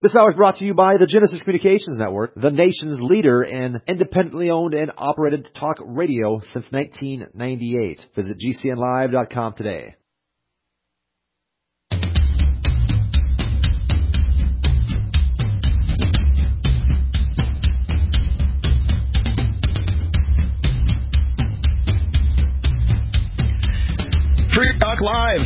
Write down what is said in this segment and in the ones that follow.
This hour is brought to you by the Genesis Communications Network, the nation's leader in independently owned and operated talk radio since 1998. Visit GCNlive.com today. Free Talk Live,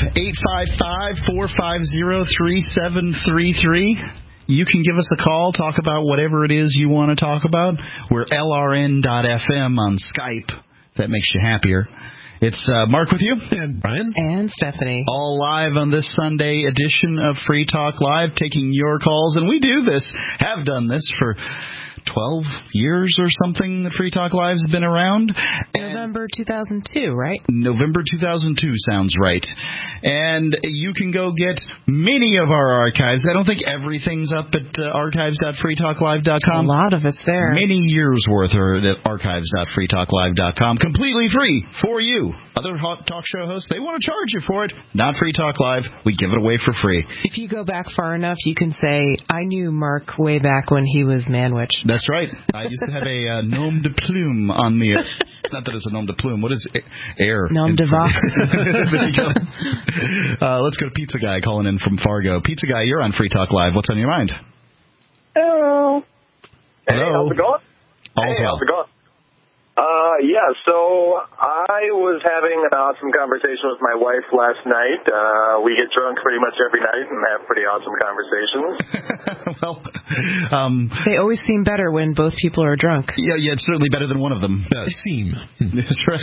855-450-3733. You can give us a call, talk about whatever it is you want to talk about. We're LRN.FM on Skype. That makes you happier. It's Mark with you. And Brian. And Stephanie. All live on this Sunday edition of Free Talk Live, taking your calls. And we do this, have done this for 12 years or something. The Free Talk Live's been around. November 2002, right? November 2002 sounds right. And you can go get many of our archives. I don't think everything's up at archives.freetalklive.com. A lot of it's there. Many years' worth are at archives.freetalklive.com. Completely free for you. Other talk show hosts, they want to charge you for it. Not Free Talk Live. We give it away for free. If you go back far enough, you can say, I knew Mark way back when he was Manwich. That's right. I used to have a nom de plume on me. Not that it's a nom de plume. What is air? Nom de vox. There you go. Let's go to Pizza Guy calling in from Fargo. Pizza Guy, you're on Free Talk Live. What's on your mind? Hello. Hey, Hello. how's it going? All's well. How's it going? Yeah, so I was having an awesome conversation with my wife last night. We get drunk pretty much every night and have pretty awesome conversations. Well, they always seem better when both people are drunk. Yeah, it's certainly better than one of them. They seem. That's right.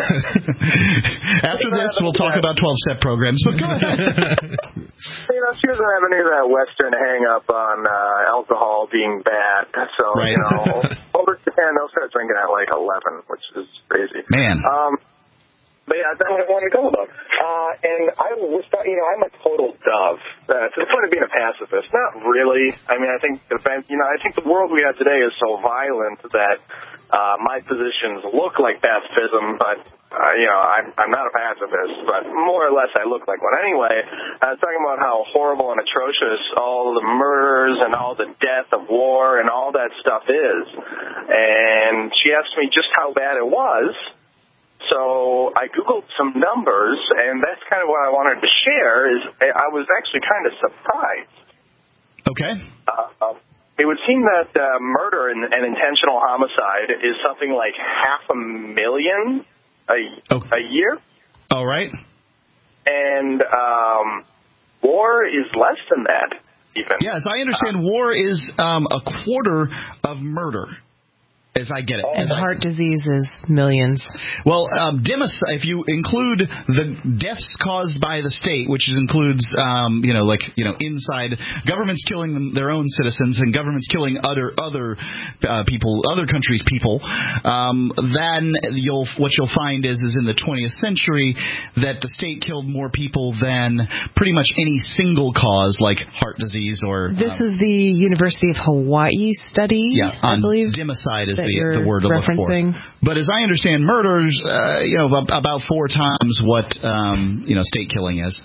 After this, we'll talk about 12-step programs, but go ahead. She doesn't have any of that Western hang-up on alcohol being bad. So, right. Over Japan, they'll start drinking at like 11, which is crazy. Man. But yeah, that's what I wanted to go about. And I was, I'm a total dove to the point of being a pacifist. Not really. I mean, I think I think the world we have today is so violent that my positions look like pacifism, but I'm not a pacifist. But more or less, I look like one. Anyway, I was talking about how horrible and atrocious all the murders and all the death of war and all that stuff is. And she asked me just how bad it was. So I Googled some numbers, and that's kind of what I wanted to share. Is I was actually kind of surprised. Okay. It would seem that murder and intentional homicide is something like 500,000 a year. All right. And war is less than that, even. Yeah, as I understand, war is a quarter of murder. As I get it. And heart disease is millions. Well, if you include the deaths caused by the state, which includes, inside governments killing their own citizens and governments killing other people, other countries' people, then what you'll find is in the 20th century that the state killed more people than pretty much any single cause like heart disease or. This is the University of Hawaii study, I believe. Democide is the word to look for. But as I understand, murder's about 4 times what state killing is.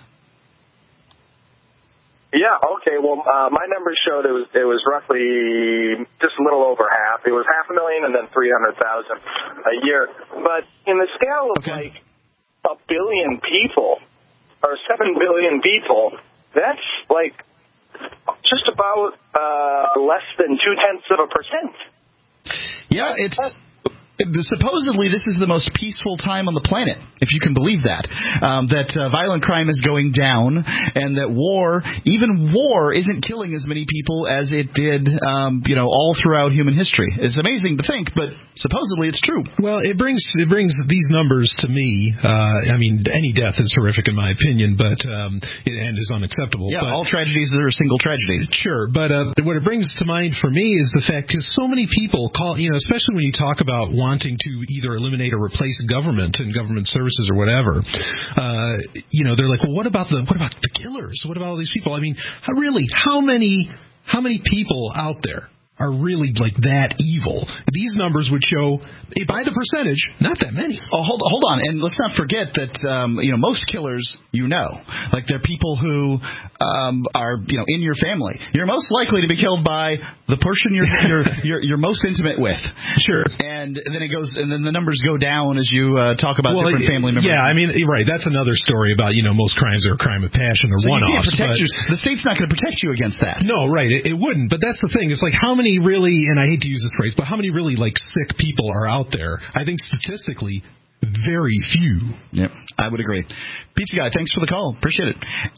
Yeah. Okay. Well, my numbers showed it was roughly just a little over half. It was 500,000 and then 300,000 a year. But in the scale of like a billion people or 7 billion people, that's like just about less than 0.2%. Yeah, supposedly this is the most peaceful time on the planet, if you can believe that. That violent crime is going down, and that even war isn't killing as many people as it did, all throughout human history. It's amazing to think, but supposedly it's true. Well, it brings these numbers to me. I mean, any death is horrific in my opinion, but and is unacceptable. Yeah, but all tragedies are a single tragedy. Sure, but what it brings to mind for me is the fact because so many people call, especially when you talk about wanting to either eliminate or replace government and government services or whatever, they're like, well, what about the killers? What about all these people? I mean, how many people out there are really like that evil. These numbers would show, by the percentage, not that many. Oh, hold on, and let's not forget that most killers, like they're people who are in your family. You're most likely to be killed by the person you're most intimate with. Sure. And then then the numbers go down as you talk about different family members. Yeah, I mean, right. That's another story about most crimes are a crime of passion or one-offs. You can't protect the state's not going to protect you against that. No, right. It wouldn't. But that's the thing. It's like how many really, and I hate to use this phrase, but how many really like sick people are out there? I think statistically, very few. Yep, I would agree. Pizza Guy, thanks for the call. Appreciate it.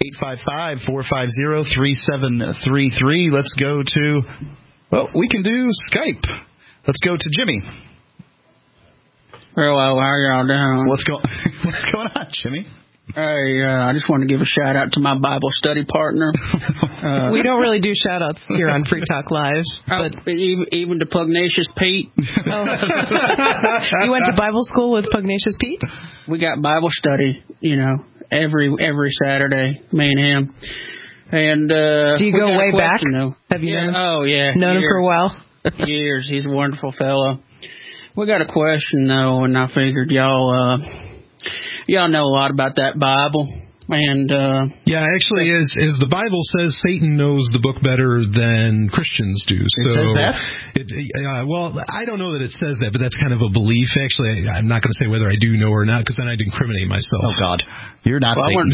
855-450-3733. Let's go to, we can do Skype. Let's go to Jimmy. Hello, how y'all doing? What's going on, Jimmy? Hey, I just want to give a shout out to my Bible study partner. We don't really do shout outs here on Free Talk Live. But even to Pugnacious Pete. Oh. You went to Bible school with Pugnacious Pete? We got Bible study, every Saturday, me and him. And do you go way back? Have you known him? Oh, yeah. Known him for a while? Years. He's a wonderful fellow. We got a question, though, and I figured y'all know a lot about that Bible. And actually, as the Bible says, Satan knows the book better than Christians do. So it says that? I don't know that it says that, but that's kind of a belief. Actually, I'm not going to say whether I do know or not, because then I'd incriminate myself. Oh God, you're not Satan.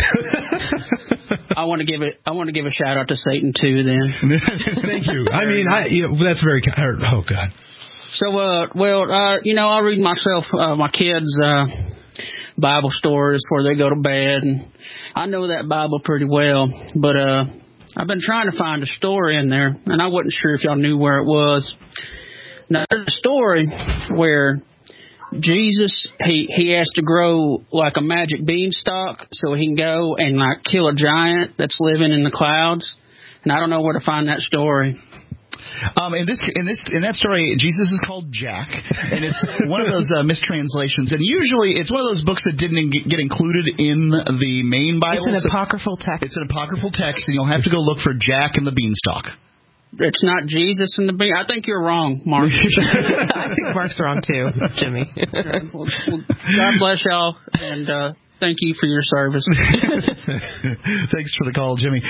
I want to give a shout out to Satan too. Then thank you. I mean, that's very. Oh God. So, I read my kids' Bible stories before they go to bed, and I know that Bible pretty well, but I've been trying to find a story in there, and I wasn't sure if y'all knew where it was. Now, there's a story where Jesus, he has to grow like a magic beanstalk so he can go and like kill a giant that's living in the clouds, and I don't know where to find that story. In that story, Jesus is called Jack, and it's one of those mistranslations. And usually, it's one of those books that didn't get included in the main Bible. It's an apocryphal text. It's an apocryphal text, and you'll have to go look for Jack and the Beanstalk. It's not Jesus and the Bean. I think you're wrong, Mark. I think Mark's wrong too, Jimmy. Well, God bless y'all, and thank you for your service. Thanks for the call, Jimmy.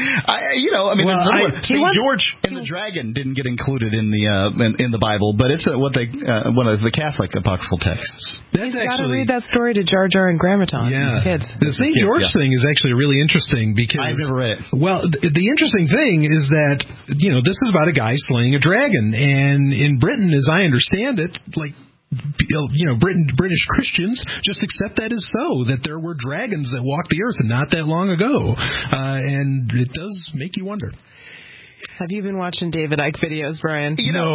St. George and the Dragon didn't get included in the Bible, but it's one of the Catholic apocryphal texts. You've got to read that story to Jar Jar and Grammaton. Yeah, kids. The St. George thing is actually really interesting because I've never read it. Well, the interesting thing is that this is about a guy slaying a dragon, and in Britain, as I understand it, like. British Christians just accept that as so, that there were dragons that walked the earth not that long ago. And it does make you wonder. Have you been watching David Icke videos, Brian?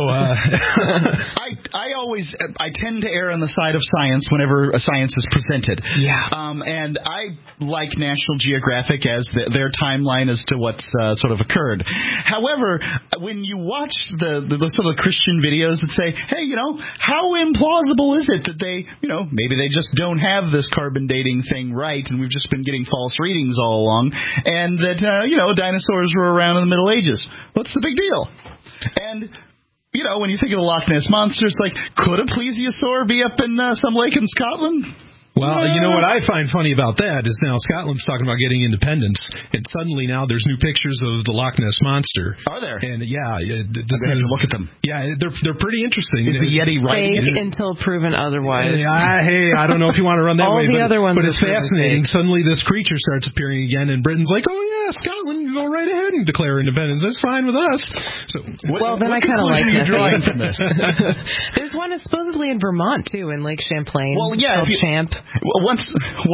I tend to err on the side of science whenever a science is presented. Yeah. And I like National Geographic as their timeline as to what's sort of occurred. However, when you watch the sort of Christian videos that say, hey, how implausible is it that they, maybe they just don't have this carbon dating thing right, and we've just been getting false readings all along, and that, dinosaurs were around in the Middle Ages. What's the big deal? And, when you think of the Loch Ness Monster, it's like, could a plesiosaur be up in some lake in Scotland? Well, you know what I find funny about that is now Scotland's talking about getting independence, and suddenly now there's new pictures of the Loch Ness Monster. Are there? And look at them. Yeah, they're pretty interesting. Is the Yeti right? Fake until proven otherwise. Hey, I don't know if you want to run that way. All the other ones, but it's fascinating. Suddenly this creature starts appearing again, and Britain's like, oh yeah, Scotland, go right ahead and declare independence. That's fine with us. So, then I kind of like that. Drawing from this? There's one supposedly in Vermont too, in Lake Champlain. Well, yeah, Champ. Well, once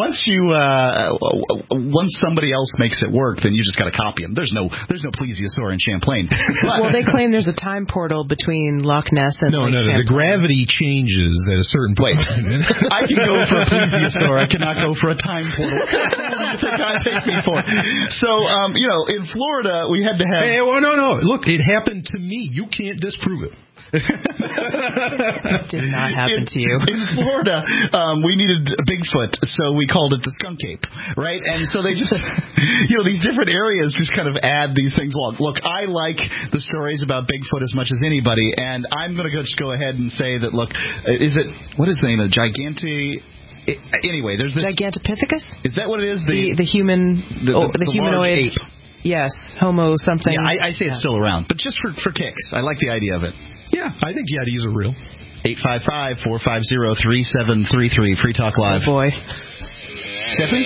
somebody else makes it work, then you just got to copy them. There's no plesiosaur in Champlain. Well, they claim there's a time portal between Loch Ness and Lake Champlain. The gravity changes at a certain point. Wait, I can go for a plesiosaur. I cannot go for a time portal. What do you think I take me for? So, in Florida, we had to have. Hey, well, no. Look, it happened to me. You can't disprove it. Did not happen to you. In Florida, we needed a Bigfoot, so we called it the skunk ape, right? And so they just, these different areas just kind of add these things along. Look, I like the stories about Bigfoot as much as anybody, and I'm going to just go ahead and say that, look, what is the name of it? Anyway, there's the Gigantopithecus? Is that what it is? The human, the humanoid ape. Yes, Homo something. Yeah, I say it's still around, but just for kicks. I like the idea of it. Yeah, I think Yetis are real. 855-450-3733. Free Talk Live. Oh, boy. Stephanie?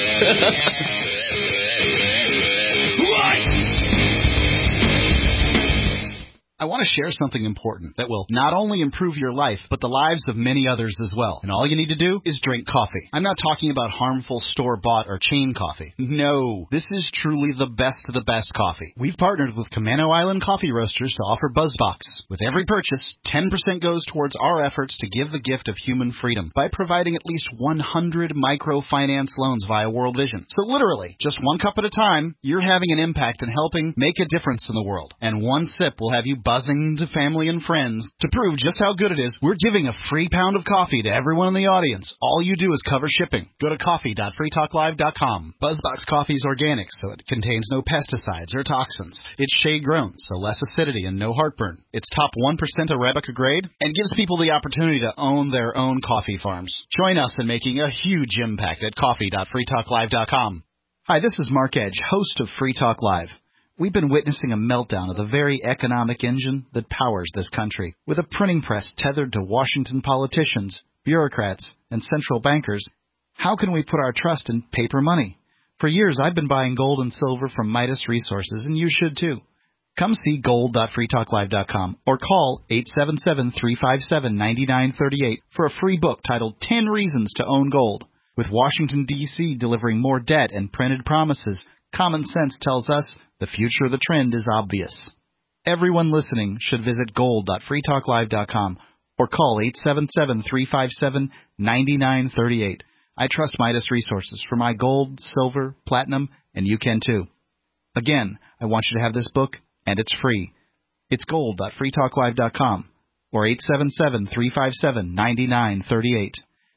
I want to share something important that will not only improve your life, but the lives of many others as well. And all you need to do is drink coffee. I'm not talking about harmful store-bought or chain coffee. No, this is truly the best of the best coffee. We've partnered with Camano Island Coffee Roasters to offer BuzzBox. With every purchase, 10% goes towards our efforts to give the gift of human freedom by providing at least 100 microfinance loans via World Vision. So literally, just one cup at a time, you're having an impact and helping make a difference in the world. And one sip will have you buzzing to family and friends. To prove just how good it is, we're giving a free pound of coffee to everyone in the audience. All you do is cover shipping. Go to coffee.freetalklive.com. BuzzBox coffee is organic, so it contains no pesticides or toxins. It's shade-grown, so less acidity and no heartburn. It's top 1% Arabica grade and gives people the opportunity to own their own coffee farms. Join us in making a huge impact at coffee.freetalklive.com. Hi, this is Mark Edge, host of Free Talk Live. We've been witnessing a meltdown of the very economic engine that powers this country. With a printing press tethered to Washington politicians, bureaucrats, and central bankers, how can we put our trust in paper money? For years, I've been buying gold and silver from Midas Resources, and you should too. Come see gold.freetalklive.com or call 877-357-9938 for a free book titled 10 Reasons to Own Gold. With Washington, D.C. delivering more debt and printed promises, common sense tells us the future of the trend is obvious. Everyone listening should visit gold.freetalklive.com or call 877-357-9938. I trust Midas Resources for my gold, silver, platinum, and you can too. Again, I want you to have this book, and it's free. It's gold.freetalklive.com or 877-357-9938.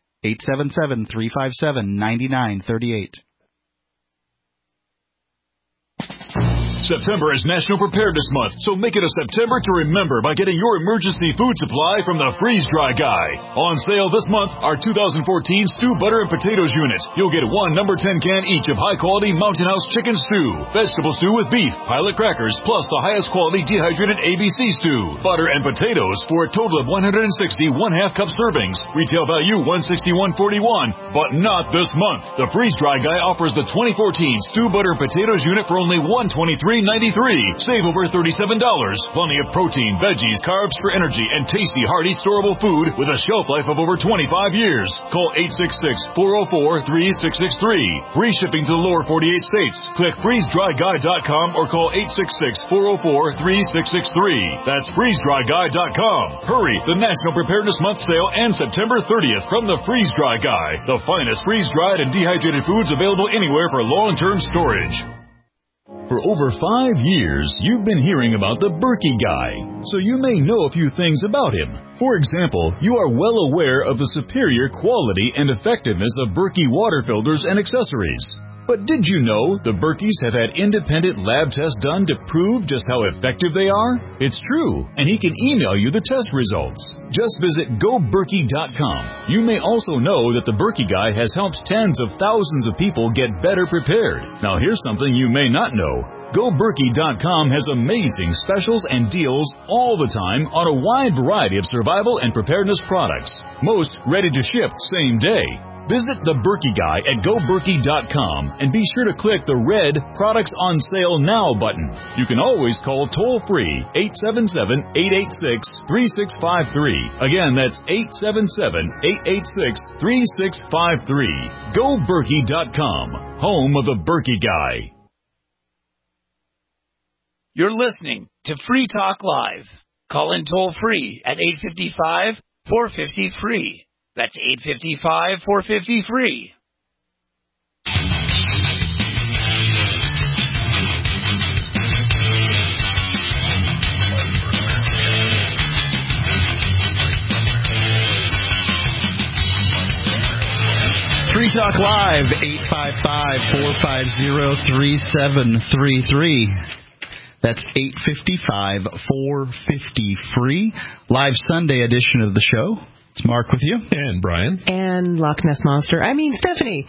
877-357-9938. September is National Preparedness Month, so make it a September to remember by getting your emergency food supply from the Freeze Dry Guy. On sale this month, our 2014 Stew Butter and Potatoes unit. You'll get one number 10 can each of high-quality Mountain House chicken stew, vegetable stew with beef, pilot crackers, plus the highest quality dehydrated ABC stew, butter and potatoes for a total of 160 1/2 cup servings. Retail value $161.41, but not this month. The Freeze Dry Guy offers the 2014 Stew Butter and Potatoes unit for only $123.93. Save over $37. Plenty of protein, veggies, carbs for energy, and tasty, hearty, storable food with a shelf life of over 25 years. Call 866-404-3663. Free shipping to the lower 48 states. Click freezedryguy.com or call 866-404-3663. That's freezedryguy.com. Hurry! The National Preparedness Month sale ends September 30th from the Freeze Dry Guy. The finest freeze-dried and dehydrated foods available anywhere for long-term storage. For over 5 years, you've been hearing about the Berkey Guy, so you may know a few things about him. For example, you are well aware of the superior quality and effectiveness of Berkey water filters and accessories. But did you know the Berkeys have had independent lab tests done to prove just how effective they are? It's true, and he can email you the test results. Just visit GoBerkey.com. You may also know that the Berkey Guy has helped tens of thousands of people get better prepared. Now here's something you may not know. GoBerkey.com has amazing specials and deals all the time on a wide variety of survival and preparedness products. Most ready to ship same day. Visit the Berkey Guy at GoBerkey.com and be sure to click the red Products on Sale Now button. You can always call toll-free 877-886-3653. Again, that's 877-886-3653. GoBerkey.com, home of the Berkey Guy. You're listening to Free Talk Live. Call in toll-free at 855-450-FREE. That's 855-450-FREE. Free Talk Live, 855-450-3733. That's 855-450-FREE. Live Sunday edition of the show. It's Mark with you. And Brian. And Loch Ness Monster. I mean, Stephanie.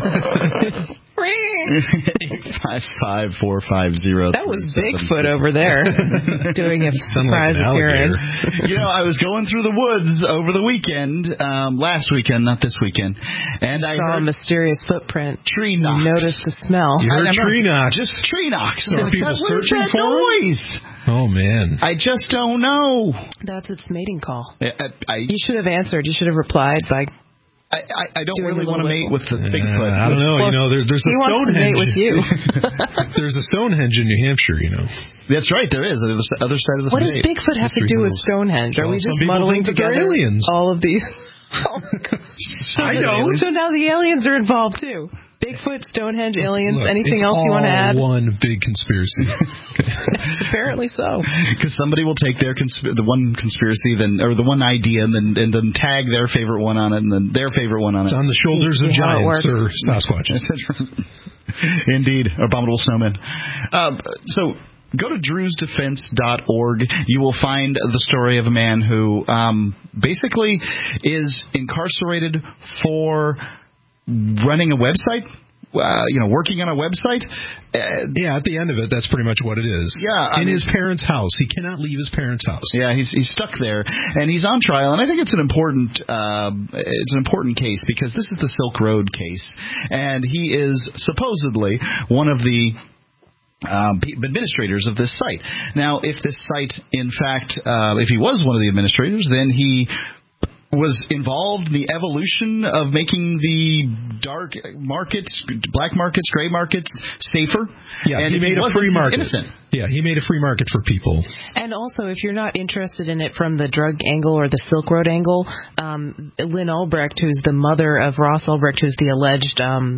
855-450. That was Bigfoot over there doing a surprise appearance. You know, I was going through the woods over the weekend, last weekend, not this weekend, and I saw heard a mysterious footprint. Tree knocks. You noticed the smell. You heard tree knocks. Just tree knocks. So are people searching for noise? Oh, man. I just don't know. That's its mating call. You should have answered. You should have replied by... I don't really want to mate with the Bigfoot. I don't know. Well, there's a he wants to mate with you. There's a Stonehenge in New Hampshire, That's right, there is. The other side of the state. What state. does Bigfoot have to do with Stonehenge? Are we just muddling together aliens? All of these? Oh, my gosh. I know. So now the aliens are involved, too. Bigfoot, Stonehenge, aliens, anything else you want to add? One big conspiracy. Apparently so. Because somebody will take their the one conspiracy, or the one idea, and then tag their favorite one on it, and then their favorite one on it. It's on the shoulders of giants or Sasquatches. Indeed, abominable snowmen. So go to drewsdefense.org. You will find the story of a man who basically is incarcerated for running a website, working on a website. Yeah, at the end of it, that's pretty much what it is. Yeah, in his parents' house. He cannot leave his parents' house. Yeah, he's stuck there, and he's on trial. And I think it's an important case because this is the Silk Road case, and he is supposedly one of the administrators of this site. Now, if this site, in fact, if he was one of the administrators, then he was involved in the evolution of making the dark markets, black markets, gray markets safer. Yeah, and he made a free market. Innocent. Yeah, he made a free market for people. And also, if you're not interested in it from the drug angle or the Silk Road angle, Lynn Ulbricht, who's the mother of Ross Ulbricht, who's the alleged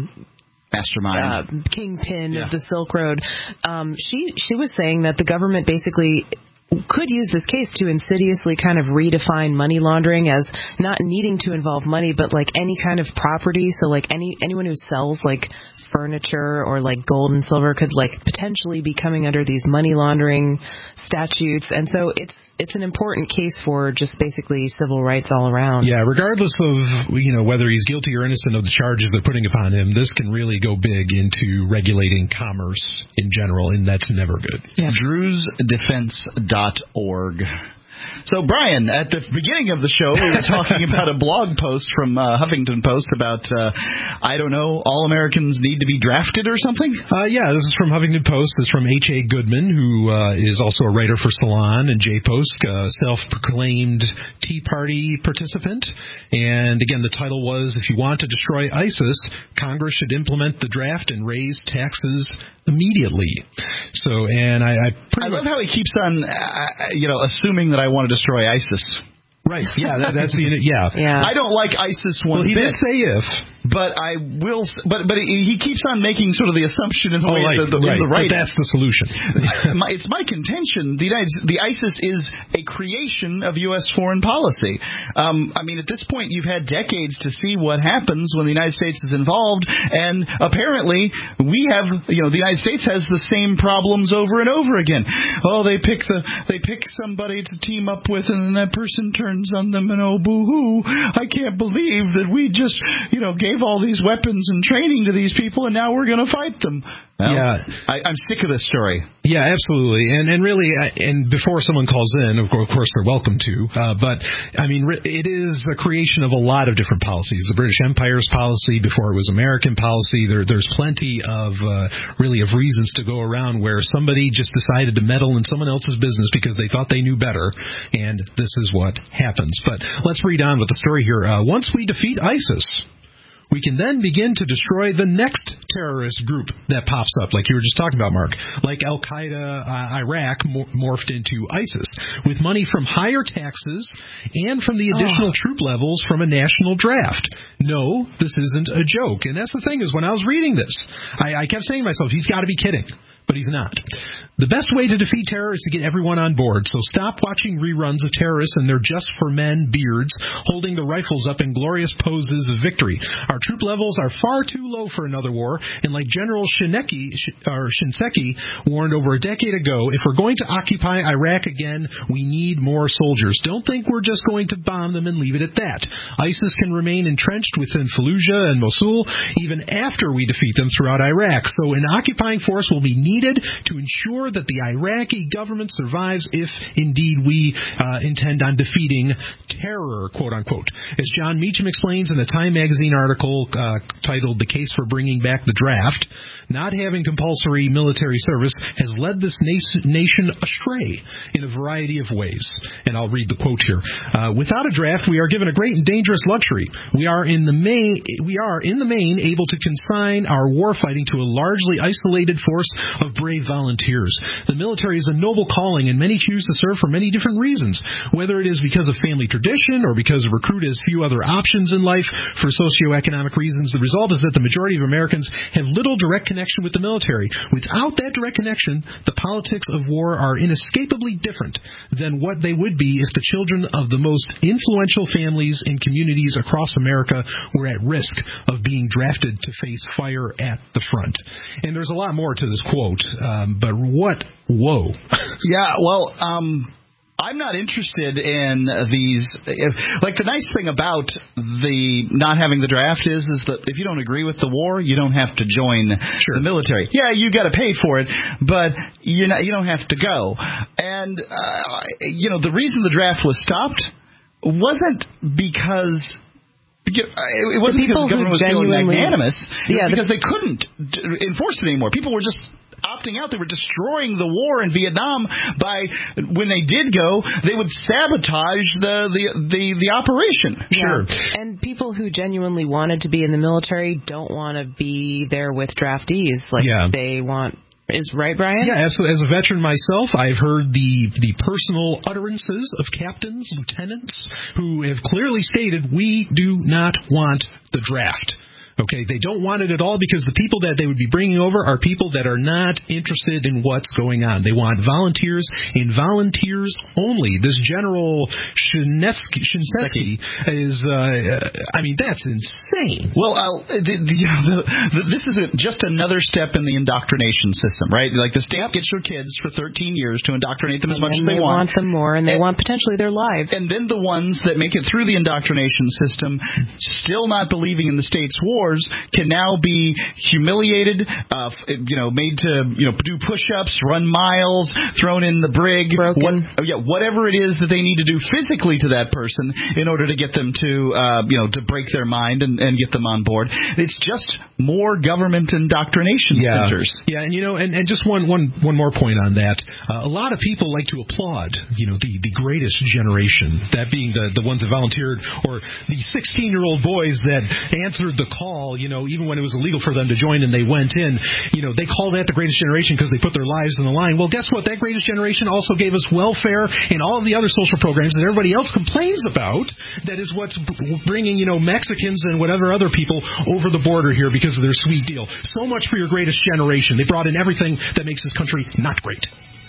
mastermind, kingpin of the Silk Road, she was saying that the government basically could use this case to insidiously kind of redefine money laundering as not needing to involve money, but like any kind of property. So like anyone who sells like furniture or like gold and silver could like potentially be coming under these money laundering statutes. And so it's an important case for just basically civil rights all around. Yeah, regardless of whether he's guilty or innocent of the charges they're putting upon him, this can really go big into regulating commerce in general, and that's never good. Yeah. drewsdefense.org. So, Brian, at the beginning of the show, we were talking about a blog post from Huffington Post about, all Americans need to be drafted or something? Yeah, this is from Huffington Post. It's from H.A. Goodman, who is also a writer for Salon, and Jay Post, self-proclaimed Tea Party participant. And, again, the title was, if you want to destroy ISIS, Congress should implement the draft and raise taxes immediately. So, and I love how he keeps on, assuming that I want to destroy ISIS. Right. Yeah. That's yeah. I don't like ISIS one bit. Well, he did say if, but I will. But he keeps on making sort of the assumption in the way right. the right. But that's the solution. It's my contention. The ISIS is a creation of U.S. foreign policy. I mean, at this point, you've had decades to see what happens when the United States is involved, and apparently, we have. The United States has the same problems over and over again. Oh, they pick somebody to team up with, and then that person turns on them, and oh, boo-hoo, I can't believe that we just, gave all these weapons and training to these people, and now we're going to fight them. Well, yeah, I'm sick of this story. Yeah, absolutely, and really, and before someone calls in, of course they're welcome to. But I mean, it is a creation of a lot of different policies. The British Empire's policy before it was American policy. There's plenty of reasons to go around where somebody just decided to meddle in someone else's business because they thought they knew better, and this is what happens. But let's read on with the story here. Once we defeat ISIS, we can then begin to destroy the next terrorist group that pops up, like you were just talking about, Mark, like Al-Qaeda, Iraq morphed into ISIS, with money from higher taxes and from the additional troop levels from a national draft. No, this isn't a joke. And that's the thing is, when I was reading this, I kept saying to myself, he's got to be kidding. But he's not. The best way to defeat terror is to get everyone on board. So stop watching reruns of terrorists and their just for men beards holding the rifles up in glorious poses of victory. Our troop levels are far too low for another war, and like General Shinseki warned over a decade ago, if we're going to occupy Iraq again, we need more soldiers. Don't think we're just going to bomb them and leave it at that. ISIS can remain entrenched within Fallujah and Mosul even after we defeat them throughout Iraq. So an occupying force will be needed to ensure that the Iraqi government survives if indeed we intend on defeating terror, quote unquote. As John Meacham explains in the Time magazine article titled The Case for Bringing Back the Draft, not having compulsory military service has led this nation astray in a variety of ways. And I'll read the quote here. Without a draft, we are given a great and dangerous luxury. We are in the main able to consign our warfighting to a largely isolated force of brave volunteers. The military is a noble calling, and many choose to serve for many different reasons, whether it is because of family tradition or because a recruit has few other options in life for socioeconomic reasons. The result is that the majority of Americans have little direct connection with the military. Without that direct connection, the politics of war are inescapably different than what they would be if the children of the most influential families and communities across America were at risk of being drafted to face fire at the front. And there's a lot more to this quote, but whoa. Yeah, well, I'm not interested in these. Like, the nice thing about the not having the draft is that if you don't agree with the war, you don't have to join the military. Yeah, you got to pay for it, but you don't have to go. And the reason the draft was stopped wasn't because. It wasn't because the government was feeling magnanimous. It was because they couldn't enforce it anymore. People were just opting out. They were destroying the war in Vietnam by, when they did go, they would sabotage the operation. Sure. And people who genuinely wanted to be in the military don't want to be there with draftees. They want... Is right, Brian? Yeah, absolutely. As a veteran myself, I've heard the personal utterances of captains, lieutenants, who have clearly stated, we do not want the draft. Okay, they don't want it at all because the people that they would be bringing over are people that are not interested in what's going on. They want volunteers and volunteers only. This General Shinseki is, that's insane. Well, this is just another step in the indoctrination system, right? Like, the state gets your kids for 13 years to indoctrinate them as much as they want. They want them more, and they want potentially their lives. And then the ones that make it through the indoctrination system, still not believing in the state's war, can now be humiliated, made to do push-ups, run miles, thrown in the brig, whatever it is that they need to do physically to that person in order to get them to break their mind and get them on board. It's just more government indoctrination centers. Yeah, and just one more point on that. A lot of people like to applaud, the greatest generation, that being the ones that volunteered, or the 16-year-old boys that answered the call, even when it was illegal for them to join and they went in. They call that the greatest generation because they put their lives on the line. Well, guess what? That greatest generation also gave us welfare and all of the other social programs that everybody else complains about. That is what's bringing, Mexicans and whatever other people over the border here because of their sweet deal. So much for your greatest generation. They brought in everything that makes this country not great.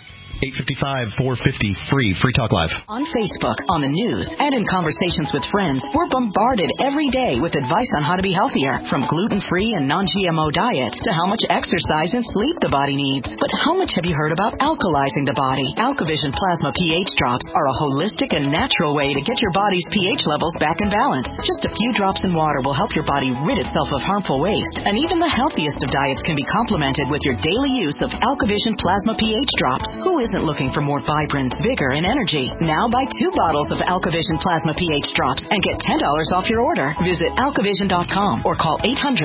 855-450, Free Talk Live. On Facebook, on the news, and in conversations with friends, we're bombarded every day with advice on how to be healthier, from gluten-free and non-GMO diets to how much exercise and sleep the body needs. But how much have you heard about alkalizing the body? AlkaVision Plasma pH drops are a holistic and natural way to get your body's pH levels back in balance. Just a few drops in water will help your body rid itself of harmful waste, and even the healthiest of diets can be complemented with your daily use of AlkaVision Plasma pH drops. Who isn't looking for more vibrance, vigor, and energy? Now buy 2 bottles of AlkaVision Plasma pH drops and get $10 off your order. Visit alkavision.com or call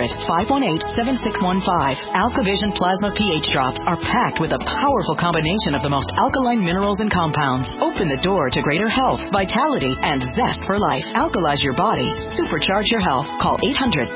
800-518-7615. AlkaVision Plasma pH drops are packed with a powerful combination of the most alkaline minerals and compounds. Open the door to greater health, vitality, and zest for life. Alkalize your body. Supercharge your health. Call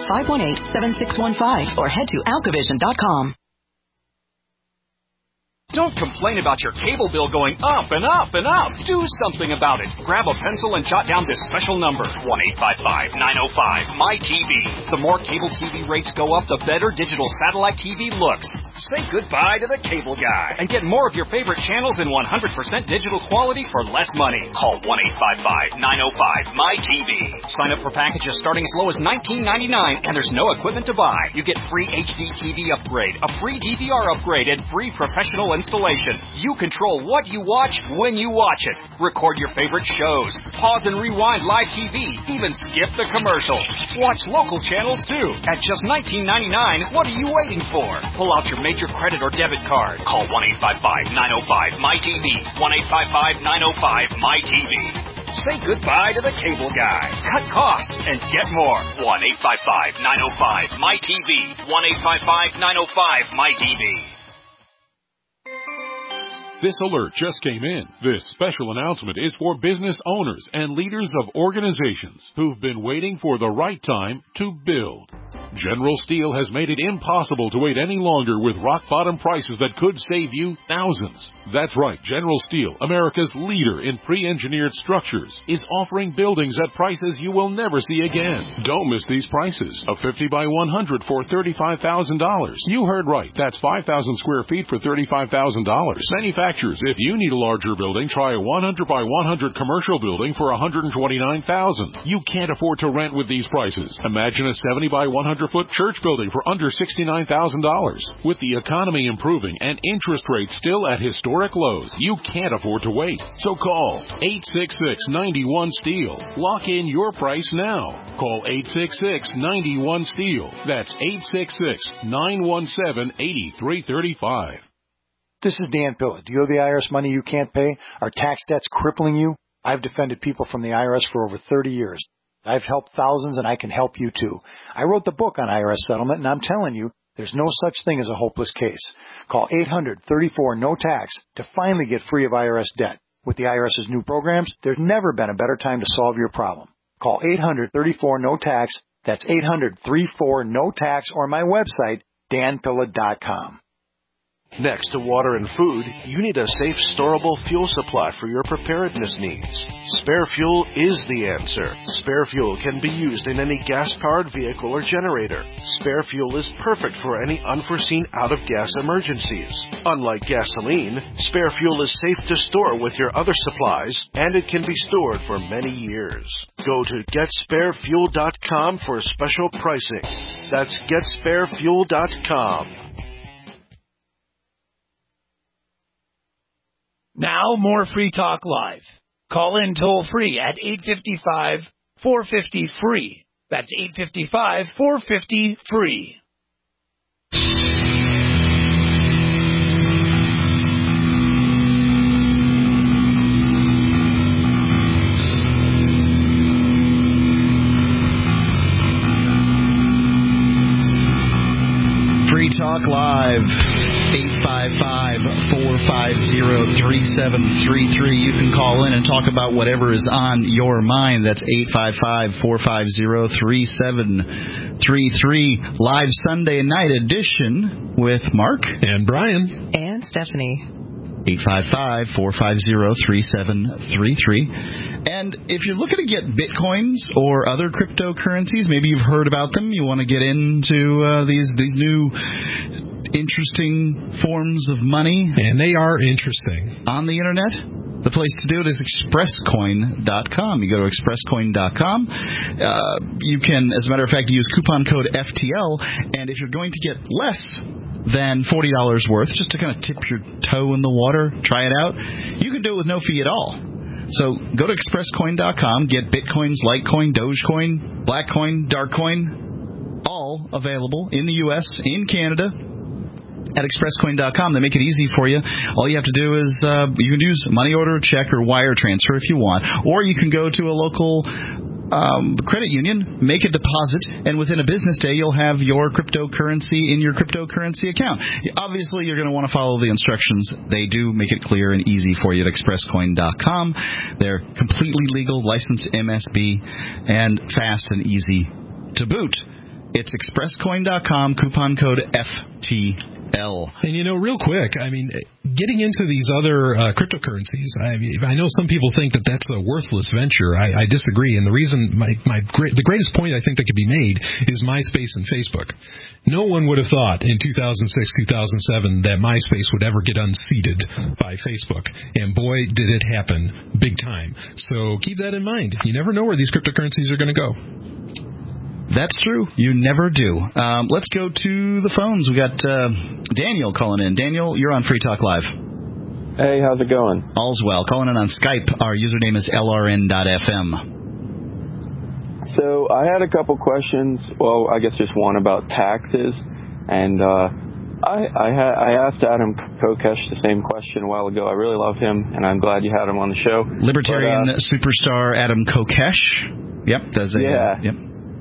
800-518-7615 or head to alkavision.com. Don't complain about your cable bill going up and up and up. Do something about it. Grab a pencil and jot down this special number, 1-855-905-MY-TV. The more cable TV rates go up, the better digital satellite TV looks. Say goodbye to the cable guy and get more of your favorite channels in 100% digital quality for less money. Call 1-855-905-MY-TV. Sign up for packages starting as low as $19.99, and there's no equipment to buy. You get free HD TV upgrade, a free DVR upgrade, and free professional installation. You control what you watch when you watch it. Record your favorite shows. Pause and rewind live TV. Even skip the commercials. Watch local channels too. At just $19.99, what are you waiting for? Pull out your major credit or debit card. Call 1-855-905-MY-TV. 1-855-905-MY-TV. Say goodbye to the cable guy. Cut costs and get more. 1-855-905-MY-TV. 1-855-905-MY-TV. This alert just came in. This special announcement is for business owners and leaders of organizations who've been waiting for the right time to build. General Steel has made it impossible to wait any longer with rock-bottom prices that could save you thousands. That's right, General Steel, America's leader in pre-engineered structures, is offering buildings at prices you will never see again. Don't miss these prices. A 50 by 100 for $35,000. You heard right. That's 5,000 square feet for $35,000. Manufacturers, if you need a larger building, try a 100 by 100 commercial building for $129,000. You can't afford to rent with these prices. Imagine a 70 by 100-foot church building for under $69,000. With the economy improving and interest rates still at historic lows, you can't afford to wait. So call 866-91-STEEL. Lock in your price now. Call 866-91-STEEL. That's 866-917-8335. This is Dan Pilla. Do you owe the IRS money you can't pay? Are tax debts crippling you? I've defended people from the IRS for over 30 years. I've helped thousands, and I can help you too. I wrote the book on IRS settlement, and I'm telling you, there's no such thing as a hopeless case. Call 800-34-NO-TAX to finally get free of IRS debt. With the IRS's new programs, there's never been a better time to solve your problem. Call 800-34-NO-TAX. That's 800-34-NO-TAX, or my website, danpilla.com. Next to water and food, you need a safe, storable fuel supply for your preparedness needs. Spare Fuel is the answer. Spare Fuel can be used in any gas-powered vehicle or generator. Spare Fuel is perfect for any unforeseen out-of-gas emergencies. Unlike gasoline, Spare Fuel is safe to store with your other supplies, and it can be stored for many years. Go to GetSpareFuel.com for special pricing. That's GetSpareFuel.com. Now, more Free Talk Live. Call in toll-free at 855-450-FREE. That's 855-450-FREE. Free Talk Live, 855-450-3733. You can call in and talk about whatever is on your mind. That's 855-450-3733. Live Sunday night edition with Mark and Brian and Stephanie. 855-450-3733. And if you're looking to get bitcoins or other cryptocurrencies, maybe you've heard about them, you want to get into these new interesting forms of money. And they are interesting. On the internet, the place to do it is expresscoin.com. You go to expresscoin.com. You can, as a matter of fact, use coupon code FTL, and if you're going to get less than $40 worth, just to kind of tip your toe in the water, try it out, you can do it with no fee at all. So go to expresscoin.com, get Bitcoins, Litecoin, Dogecoin, Blackcoin, Darkcoin, all available in the U.S., in Canada, at expresscoin.com. They make it easy for you. All you have to do is you can use money order, check, or wire transfer if you want, or you can go to a local credit union, make a deposit, and within a business day, you'll have your cryptocurrency in your cryptocurrency account. Obviously, you're going to want to follow the instructions. They do make it clear and easy for you at expresscoin.com. They're completely legal, licensed MSB, and fast and easy to boot. It's expresscoin.com, coupon code FTL. And, real quick, I mean, getting into these other cryptocurrencies, I know some people think that that's a worthless venture. I disagree, and the reason the greatest point I think that could be made is MySpace and Facebook. No one would have thought in 2006, 2007 that MySpace would ever get unseated by Facebook, and boy, did it happen big time. So keep that in mind. You never know where these cryptocurrencies are going to go. That's true. You never do. Let's go to the phones. We got Daniel calling in. Daniel, you're on Free Talk Live. Hey, how's it going? All's well. Calling in on Skype. Our username is LRN.FM. So I had a couple questions. Well, I guess just one about taxes. And I asked Adam Kokesh the same question a while ago. I really love him, and I'm glad you had him on the show. Libertarian superstar Adam Kokesh. Yep. Yep.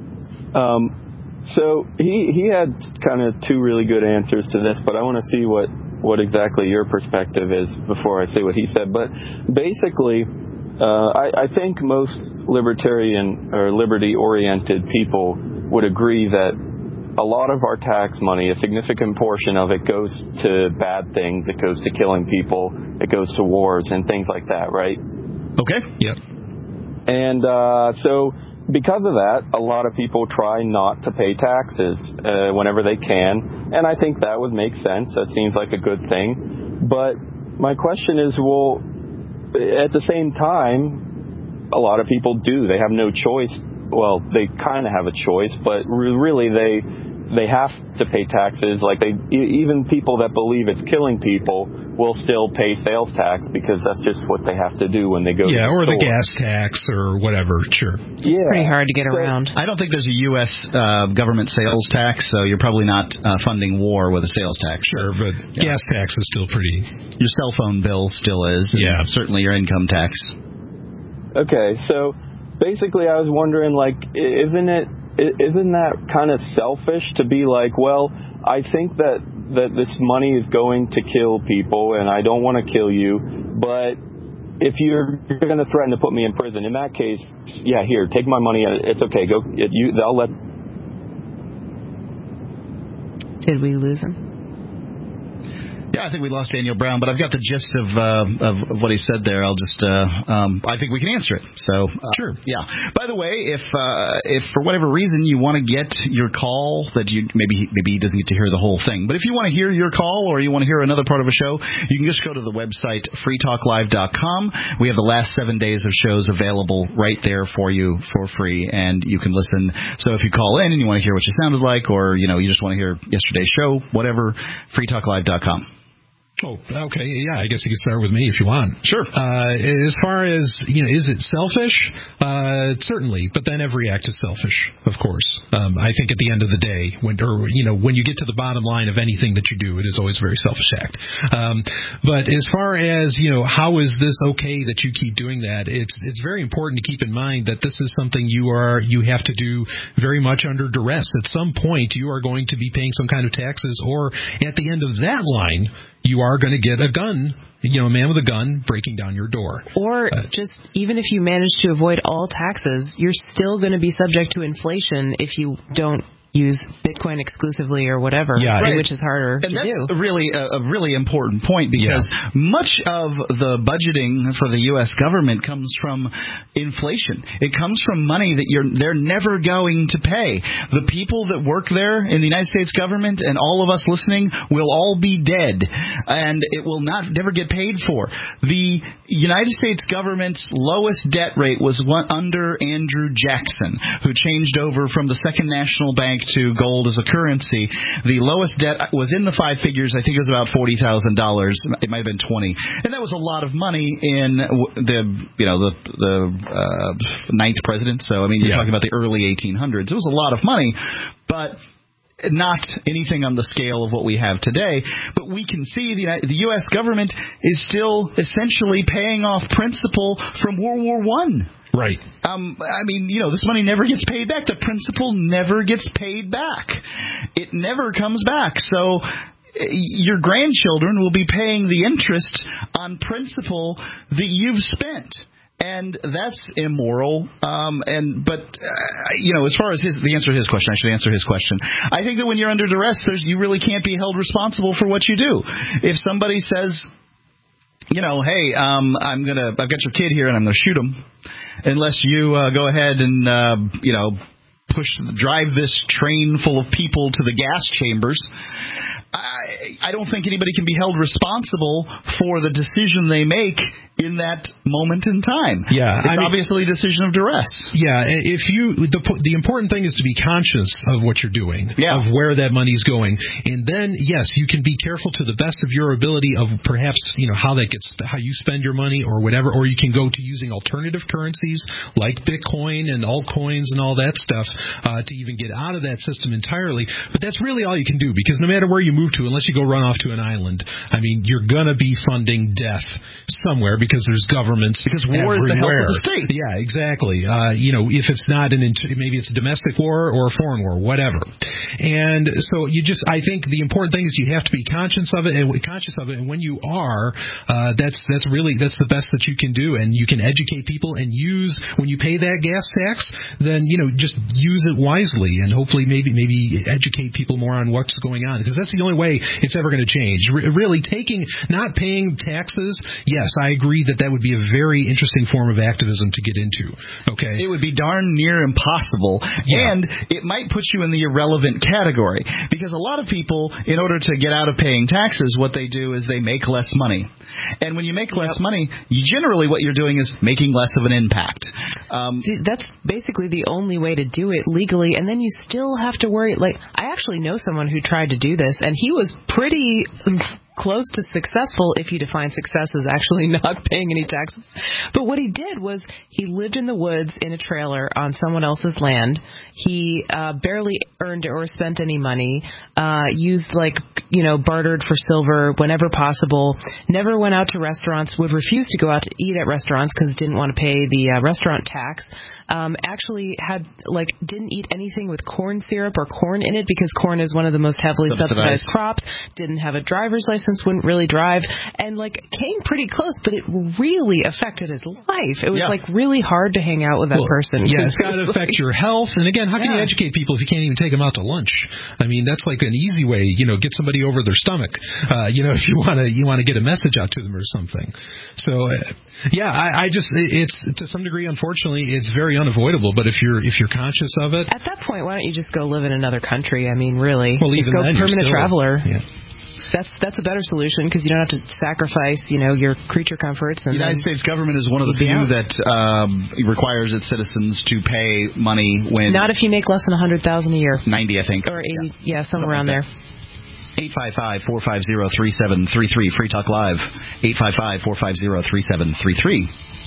So he had kind of two really good answers to this, but I want to see what exactly your perspective is before I say what he said. But basically, I think most libertarian or liberty-oriented people would agree that a lot of our tax money, a significant portion of it, goes to bad things. It goes to killing people. It goes to wars and things like that, right? Okay. Yep. And so because of that, a lot of people try not to pay taxes whenever they can, and I think that would make sense. That seems like a good thing. But my question is, well, at the same time, a lot of people do. They have no choice. Well, they kind of have a choice, but really they have to pay taxes. Like even people that believe it's killing people will still pay sales tax because that's just what they have to do when they go to the or store. the gas tax or whatever. Sure. It's pretty hard to get around. I don't think there's a U.S. Government sales tax, so you're probably not funding war with a sales tax. Sure, but gas tax is still pretty. Your cell phone bill still is. Yeah. Certainly your income tax. Okay, so basically I was wondering, like, isn't that kind of selfish to be like, well, I think that this money is going to kill people, and I don't want to kill you, but if you're going to threaten to put me in prison, in that case, yeah, here, take my money. It's okay. I'll let. Did we lose him? Yeah, I think we lost Daniel Brown, but I've got the gist of what he said there. I'll just, I think we can answer it. So, sure. Yeah. By the way, if for whatever reason you want to get your call that maybe he doesn't get to hear the whole thing, but if you want to hear your call or you want to hear another part of a show, you can just go to the website freetalklive.com. We have the last 7 days of shows available right there for you for free, and you can listen. So if you call in and you want to hear what you sounded like, or you just want to hear yesterday's show, whatever, freetalklive.com. Oh, okay. Yeah, I guess you could start with me if you want. Sure. As far as, is it selfish? Certainly, but then every act is selfish, of course. I think at the end of the day, when you get to the bottom line of anything that you do, it is always a very selfish act. But as far as, how is this okay that you keep doing that? It's very important to keep in mind that this is something you have to do very much under duress. At some point, you are going to be paying some kind of taxes, or at the end of that line, you are going to get a gun, a man with a gun breaking down your door. Or just even if you manage to avoid all taxes, you're still going to be subject to inflation if you don't use Bitcoin exclusively or whatever, which is harder to do. And that's really a really important point, because much of the budgeting for the U.S. government comes from inflation. It comes from money that they're never going to pay. The people that work there in the United States government and all of us listening will all be dead, and it will never get paid for. The United States government's lowest debt rate was under Andrew Jackson, who changed over from the Second National Bank to gold as a currency. The lowest debt was in the five figures. I think it was about $40,000. It might have been 20, and that was a lot of money in the ninth president. So I mean, you're talking about the early 1800s. It was a lot of money, but not anything on the scale of what we have today. But we can see the U.S. government is still essentially paying off principal from World War I. Right. I mean, this money never gets paid back. The principal never gets paid back. It never comes back. So your grandchildren will be paying the interest on principal that you've spent. And that's immoral. As far as the answer to his question, I should answer his question. I think that when you're under duress, you really can't be held responsible for what you do. If somebody says, hey, I've got your kid here and I'm going to shoot him unless you go ahead and, drive this train full of people to the gas chambers. I don't think anybody can be held responsible for the decision they make in that moment in time. Yeah, it's obviously a decision of duress. Yeah, the important thing is to be conscious of what you're doing, of where that money's going, and then yes, you can be careful to the best of your ability of perhaps how you spend your money or whatever, or you can go to using alternative currencies like Bitcoin and altcoins and all that stuff to even get out of that system entirely. But that's really all you can do, because no matter where you move to, unless you go run off to an island, you're going to be funding death somewhere, because there's governments war everywhere. Is the help of the state. Yeah, exactly. If it's not maybe it's a domestic war or a foreign war, whatever. And so I think the important thing is you have to be conscious of it, and when you are, that's the best that you can do, and you can educate people and when you pay that gas tax, then just use it wisely, and hopefully maybe educate people more on what's going on, because that's the only way it's ever going to change. Really, not paying taxes, yes, I agree that would be a very interesting form of activism to get into. Okay, it would be darn near impossible, and it might put you in the irrelevant category, because a lot of people, in order to get out of paying taxes, what they do is they make less money, and when you make less money, generally what you're doing is making less of an impact. That's basically the only way to do it legally, and then you still have to worry. Like, I actually know someone who tried to do this, and he was pretty close to successful, if you define success as actually not paying any taxes. But what he did was he lived in the woods in a trailer on someone else's land. He barely earned or spent any money, bartered for silver whenever possible, never went out to restaurants, would refuse to go out to eat at restaurants because didn't want to pay the restaurant tax. Actually didn't eat anything with corn syrup or corn in it, because corn is one of the most heavily subsidized crops. Didn't have a driver's license, wouldn't really drive, and came pretty close, but it really affected his life. It was really hard to hang out with that person. Yeah, it's got to affect your health. And again, how can you educate people if you can't even take them out to lunch? That's like an easy way, get somebody over their stomach, if you want to get a message out to them or something. So, it's to some degree, unfortunately, it's very unavoidable, but if you're conscious of it, at that point, why don't you just go live in another country? Really, well, just go permanent traveler. Yeah. That's a better solution, because you don't have to sacrifice, your creature comforts. And the United States government is one of the few that requires its citizens to pay money when... Not if you make less than $100,000 a year. 90, I think. Or 80, somewhere around there. 855-450-3733. Free Talk Live. 855-450-3733.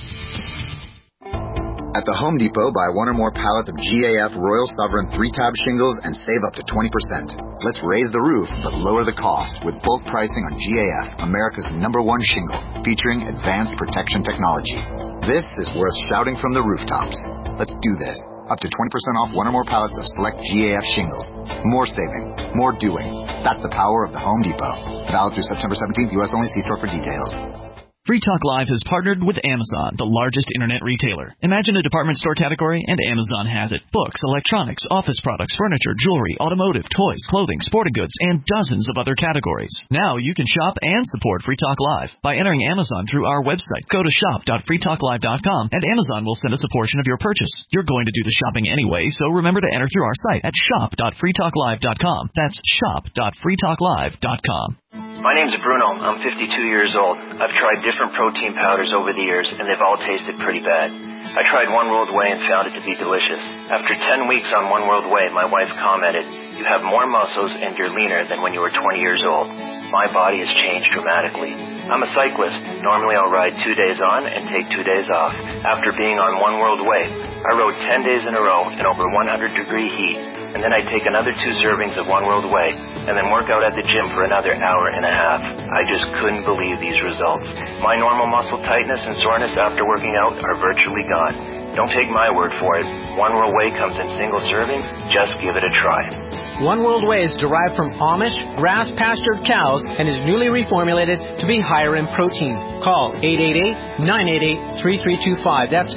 At the Home Depot, buy one or more pallets of GAF Royal Sovereign 3-tab shingles and save up to 20%. Let's raise the roof, but lower the cost with bulk pricing on GAF, America's #1 shingle, featuring advanced protection technology. This is worth shouting from the rooftops. Let's do this. Up to 20% off one or more pallets of select GAF shingles. More saving, more doing. That's the power of the Home Depot. Valid through September 17th, U.S. only. See store for details. Free Talk Live has partnered with Amazon, the largest internet retailer. Imagine a department store category, and Amazon has it. Books, electronics, office products, furniture, jewelry, automotive, toys, clothing, sporting goods, and dozens of other categories. Now you can shop and support Free Talk Live by entering Amazon through our website. Go to shop.freetalklive.com, and Amazon will send us a portion of your purchase. You're going to do the shopping anyway, so remember to enter through our site at shop.freetalklive.com. That's shop.freetalklive.com. My name's Bruno. I'm 52 years old. I've tried different protein powders over the years, and they've all tasted pretty bad. I tried One World Whey and found it to be delicious. After 10 weeks on One World Whey, my wife commented, "You have more muscles and you're leaner than when you were 20 years old." My body has changed dramatically. I'm a cyclist. Normally I'll ride 2 days on and take 2 days off. After being on One World Whey, I rode 10 days in a row in over 100-degree heat, and then I'd take another 2 servings of One World Whey, and then work out at the gym for another hour and a half. I just couldn't believe these results. My normal muscle tightness and soreness after working out are virtually gone. Don't take my word for it. One World Whey comes in single servings. Just give it a try. One World Whey is derived from Amish, grass-pastured cows and is newly reformulated to be higher in protein. Call 888-988-3325. That's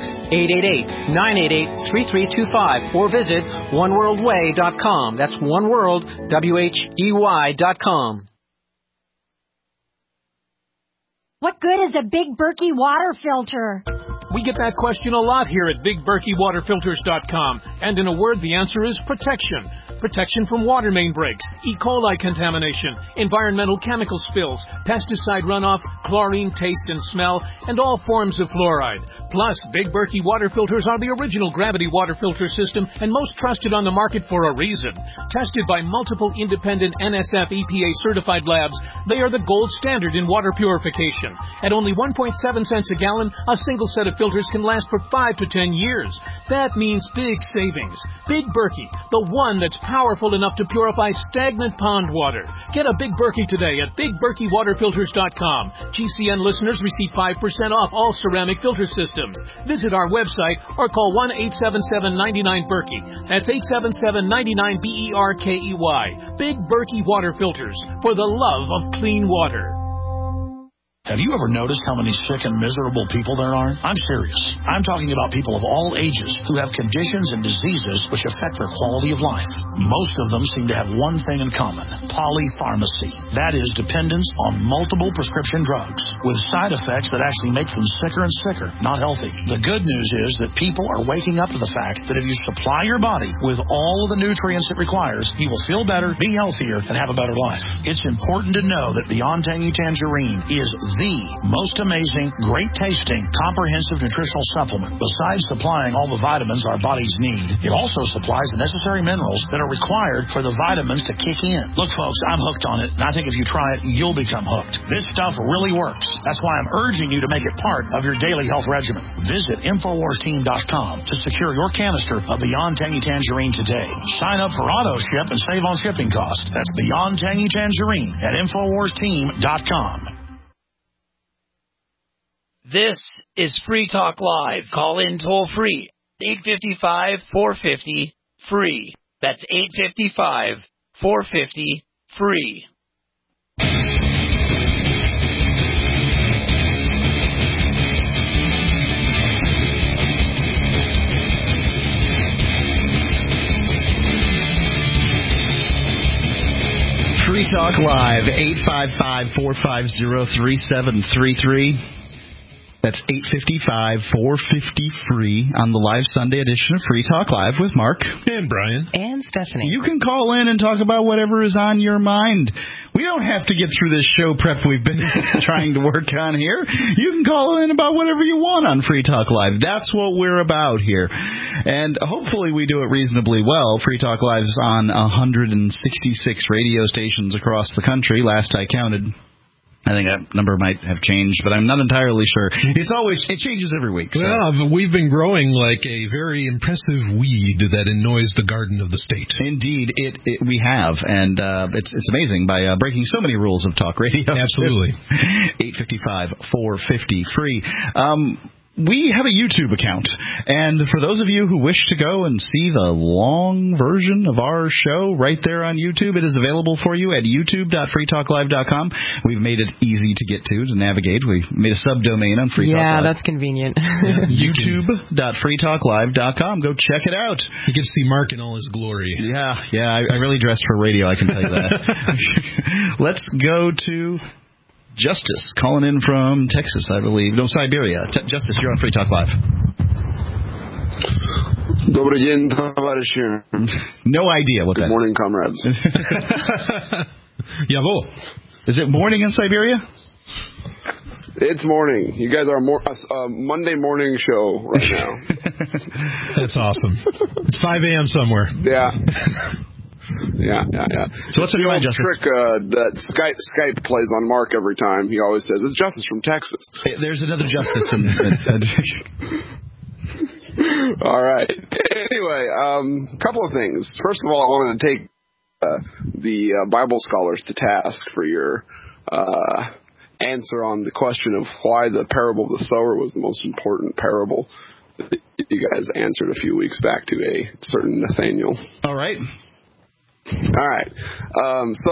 888-988-3325. Or visit oneworldwhey.com. That's oneworld, WHEY.com. What good is a Big Berkey water filter? We get that question a lot here at BigBerkeyWaterFilters.com. And in a word, the answer is protection. Protection from water main breaks, E. coli contamination, environmental chemical spills, pesticide runoff, chlorine, taste and smell, and all forms of fluoride. Plus, Big Berkey water filters are the original gravity water filter system and most trusted on the market for a reason. Tested by multiple independent NSF EPA certified labs, they are the gold standard in water purification. At only 1.7 cents a gallon, a single set of filters can last for 5 to 10 years. That means big savings. Big Berkey, the one that's powerful enough to purify stagnant pond water. Get a Big Berkey today at BigBerkeyWaterFilters.com. GCN listeners receive 5% off all ceramic filter systems. Visit our website or call 1-877-99-BERKEY. That's 877-99-BERKEY. Big Berkey Water Filters, for the love of clean water. Have you ever noticed how many sick and miserable people there are? I'm serious. I'm talking about people of all ages who have conditions and diseases which affect their quality of life. Most of them seem to have one thing in common: polypharmacy. That is, dependence on multiple prescription drugs with side effects that actually make them sicker and sicker, not healthy. The good news is that people are waking up to the fact that if you supply your body with all of the nutrients it requires, you will feel better, be healthier, and have a better life. It's important to know that Beyond Tangy Tangerine is the most amazing, great-tasting, comprehensive nutritional supplement. Besides supplying all the vitamins our bodies need, it also supplies the necessary minerals that are required for the vitamins to kick in. Look, folks, I'm hooked on it, and I think if you try it, you'll become hooked. This stuff really works. That's why I'm urging you to make it part of your daily health regimen. Visit InfoWarsTeam.com to secure your canister of Beyond Tangy Tangerine today. Sign up for auto ship and save on shipping costs. That's Beyond Tangy Tangerine at InfoWarsTeam.com. This is Free Talk Live. Call in toll free. 855-450-FREE. That's 855-450-FREE. Free Talk Live, 855-450-3733. That's 855-450-FREE on the live Sunday edition of Free Talk Live with Mark. And Brian. And Stephanie. You can call in and talk about whatever is on your mind. We don't have to get through this show prep we've been trying to work on here. You can call in about whatever you want on Free Talk Live. That's what we're about here. And hopefully we do it reasonably well. Free Talk Live is on 166 radio stations across the country, last I counted. I think that number might have changed, but I'm not entirely sure. It changes every week. So. Well, we've been growing like a very impressive weed that annoys the garden of the state. Indeed, we have, and it's amazing by breaking so many rules of talk radio. Absolutely. 855-450-FREE. We have a YouTube account, and for those of you who wish to go and see the long version of our show right there on YouTube, it is available for you at youtube.freetalklive.com. We've made it easy to get to navigate. We made a subdomain on Free Talk Live. Yeah, that's convenient. youtube.freetalklive.com. Go check it out. You get to see Mark in all his glory. Yeah, I really dressed for radio, I can tell you that. Let's go to Justice, calling in from Texas, I believe. No, Siberia. Justice, you're on Free Talk Live. Добрый день, товарищи. No idea what that is. Good morning, comrades. Yavo. Is it morning in Siberia? It's morning. You guys are Monday morning show right now. That's awesome. It's 5 a.m. somewhere. Yeah. Yeah. So what's the new Justice? Trick that Skype plays on Mark every time. He always says, it's Justice from Texas. Hey, there's another Justice in All right. Anyway, a couple of things. First of all, I wanted to take the Bible scholars to task for your answer on the question of why the parable of the sower was the most important parable that you guys answered a few weeks back to a certain Nathaniel. All right. So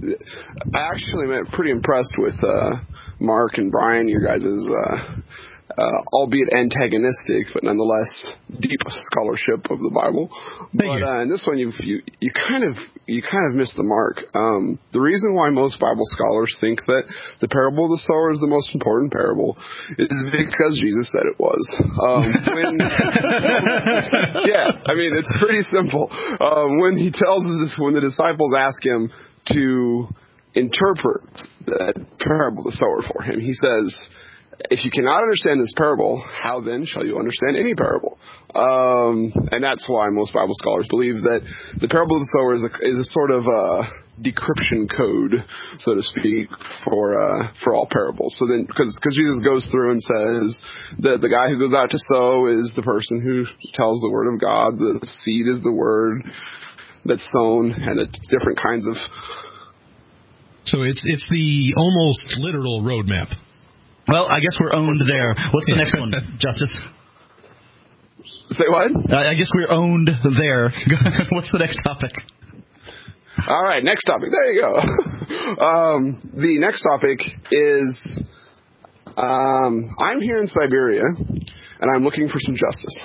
I actually am pretty impressed with Mark and Brian, your guys' albeit antagonistic, but nonetheless deep scholarship of the Bible. In this one, you kind of missed the mark. The reason why most Bible scholars think that the parable of the sower is the most important parable is because Jesus said it was. It's pretty simple. When he tells this, when the disciples ask him to interpret that parable of the sower for him, he says, if you cannot understand this parable, how then shall you understand any parable? And that's why most Bible scholars believe that the parable of the sower is a sort of decryption code, so to speak, for all parables. So then, because Jesus goes through and says that the guy who goes out to sow is the person who tells the word of God, the seed is the word that's sown, and it's different kinds of. So it's the almost literal roadmap. Well, I guess we're owned there. What's the next one, Justice? Say what? I guess we're owned there. What's the next topic? All right, next topic. There you go. The next topic is I'm here in Siberia, and I'm looking for some justice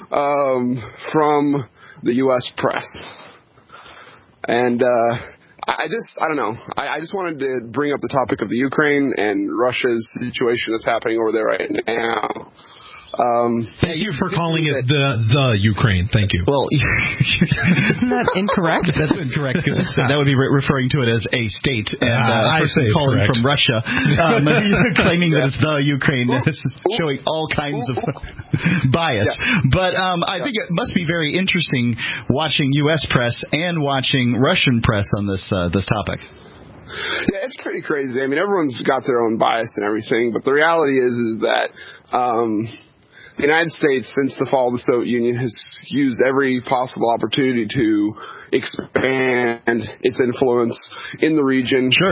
from the U.S. press. And I don't know. I just wanted to bring up the topic of the Ukraine and Russia's situation that's happening over there right now. Thank you for calling it the Ukraine. Thank you. Well, isn't that incorrect? That's incorrect because that would be referring to it as a state, and I say calling correct. from Russia, claiming that it's the Ukraine. This is showing all kinds of bias. Yeah. But I think it must be very interesting watching U.S. press and watching Russian press on this topic. Yeah, it's pretty crazy. I mean, everyone's got their own bias and everything, but the reality is that the United States, since the fall of the Soviet Union, has used every possible opportunity to expand its influence in the region. Sure.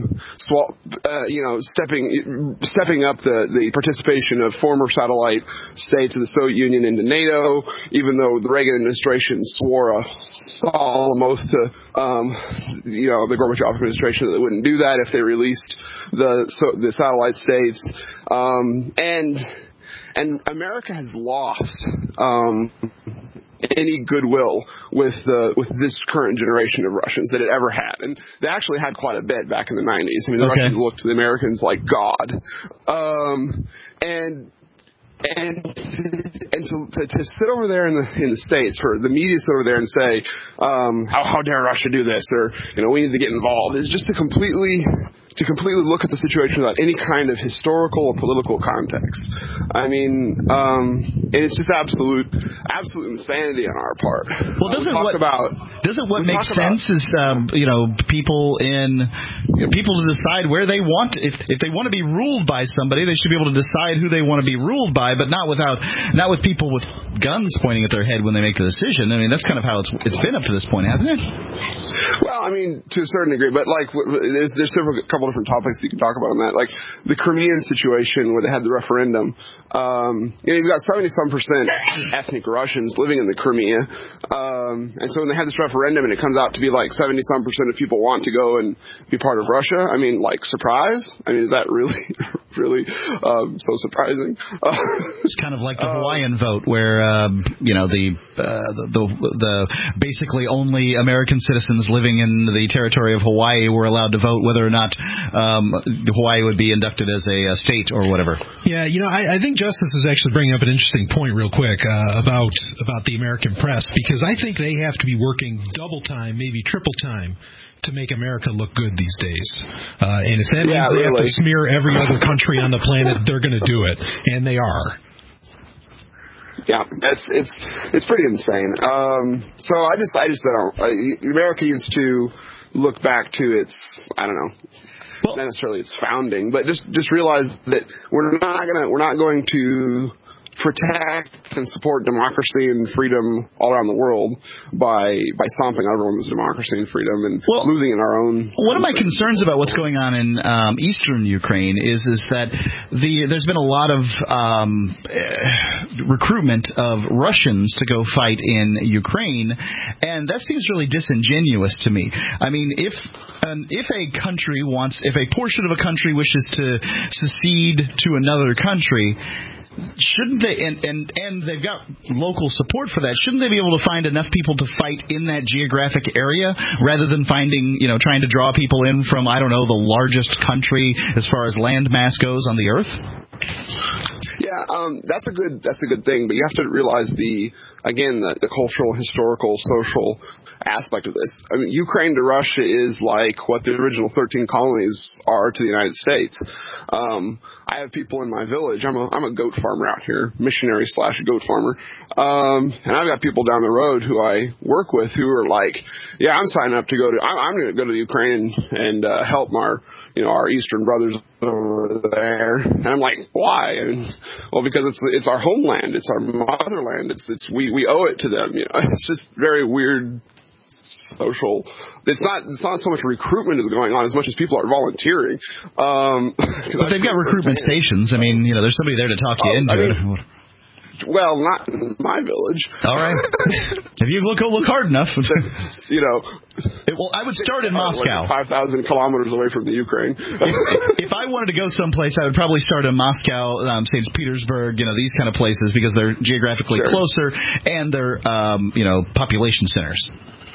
Stepping up the participation of former satellite states of the Soviet Union into NATO, even though the Reagan administration swore a solemn oath to, the Gorbachev administration that they wouldn't do that if they released the satellite states. And America has lost any goodwill with this current generation of Russians that it ever had, and they actually had quite a bit back in the 90s. I mean, the Russians looked to the Americans like God, and to sit over there in the States, for the media to sit over there and say, how dare Russia do this, or we need to get involved, is just to completely look at the situation without any kind of historical or political context. I mean, and it's just absolute insanity on our part. Well, doesn't what makes sense is people to decide where they want, if they want to be ruled by somebody, they should be able to decide who they want to be ruled by, but not with people with guns pointing at their head when they make the decision. I mean, that's kind of how it's been up to this point, hasn't it? Well, I mean, to a certain degree, but like there's a couple different topics you can talk about on that, like the Crimean situation where they had the referendum. You've got 70-some% ethnic Russians living in the Crimea, and so when they had this referendum and it comes out to be like 70-some% of people want to go and be part of Russia, I mean, like, surprise? I mean, is that really so surprising? It's kind of like the Hawaiian vote, where the basically only American citizens living in the territory of Hawaii were allowed to vote whether or not Hawaii would be inducted as a state or whatever. Yeah, I think Justice is actually bringing up an interesting point real quick about the American press, because I think they have to be working double time, maybe triple time, to make America look good these days. And if that means they have to smear every other country on the planet, they're going to do it, and they are. Yeah, it's pretty insane. So I just don't. America needs to look back to its, I don't know, not necessarily its founding, but just realize that we're not going to protect can support democracy and freedom all around the world by stomping everyone's democracy and freedom and losing in our own. One of my concerns about what's going on in eastern Ukraine is that there's been a lot of recruitment of Russians to go fight in Ukraine, and that seems really disingenuous to me. I mean, if a portion of a country wishes to secede to another country, shouldn't they, and they've got local support for that, shouldn't they be able to find enough people to fight in that geographic area rather than trying to draw people in from, I don't know, the largest country as far as land mass goes on the earth? Yeah, that's a good thing, but you have to realize the cultural, historical, social aspect of this. I mean, Ukraine to Russia is like what the original 13 colonies are to the United States. I have people in my village. I'm a goat farmer out here, missionary / goat farmer, and I've got people down the road who I work with who are like, yeah, I'm signing up to I'm going to go to Ukraine and help our Eastern brothers over there. And I'm like, why? Well, because it's our homeland, it's our motherland, we owe it to them. It's just very weird social. It's not so much recruitment is going on as much as people are volunteering. But they've got recruitment stations. I mean, there's somebody there to talk you into it. Well, not in my village. All right. If you look hard enough. I would start in Moscow. 5,000 kilometers away from the Ukraine. If I wanted to go someplace, I would probably start in Moscow, St. Petersburg, these kind of places, because they're geographically closer and they're, population centers.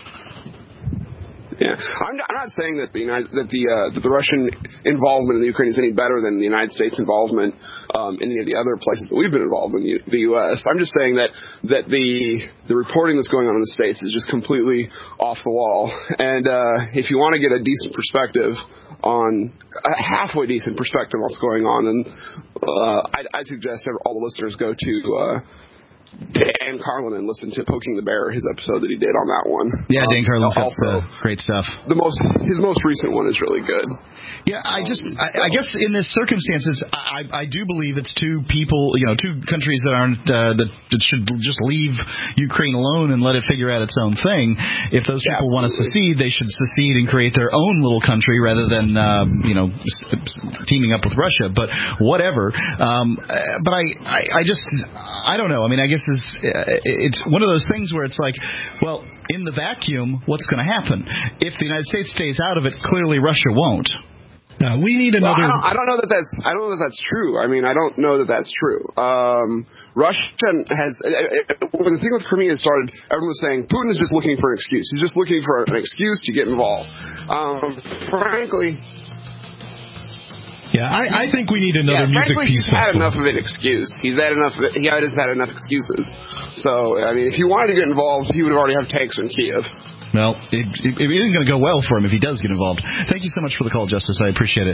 Yeah, I'm not saying that the Russian involvement in the Ukraine is any better than the United States involvement in any of the other places that we've been involved in the U.S. I'm just saying that the reporting that's going on in the States is just completely off the wall. And if you want to get a decent perspective on a halfway decent perspective on what's going on, then I'd suggest all the listeners go to Dan Carlin and listen to Poking the Bear, his episode that he did on that one. Yeah, Dan Carlin's got great stuff. His most recent one is really good. Yeah, I guess in this circumstances, I do believe it's two countries that aren't that should just leave Ukraine alone and let it figure out its own thing. If those people want to secede, they should secede and create their own little country rather than teaming up with Russia. But whatever. But I don't know. I mean, I guess it's one of those things where it's like, well, in the vacuum, what's going to happen? If the United States stays out of it, clearly Russia won't. We need another. Well, I don't know that that's true. I mean, I don't know that that's true. Russia has. When the thing with Crimea started, everyone was saying Putin is just looking for an excuse. He's just looking for an excuse to get involved. Frankly. Yeah, I think we need another music piece. He's had enough of an excuse. He has had enough excuses. So, I mean, if he wanted to get involved, he would already have tanks in Kiev. Well, it isn't going to go well for him if he does get involved. Thank you so much for the call, Justice. I appreciate it.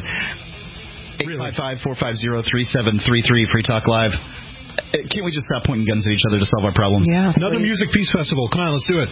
855-450-3733, Free Talk Live. Can't we just stop pointing guns at each other to solve our problems? Yeah. Another Music Peace Festival. Come on, let's do it.